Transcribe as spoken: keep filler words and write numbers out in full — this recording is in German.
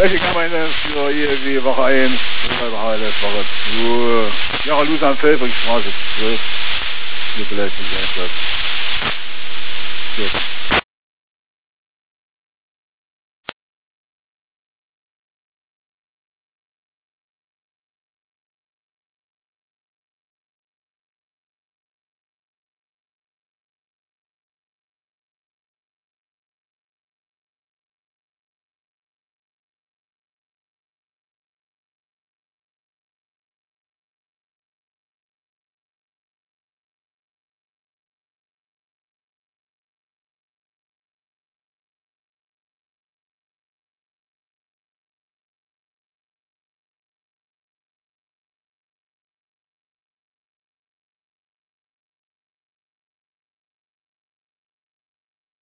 Welche kann man denn für irgendwie Woche eins, Woche Woche zwei, ja, Luz am Felbringstraße zwölf, hier vielleicht nicht Einsatz. Gut.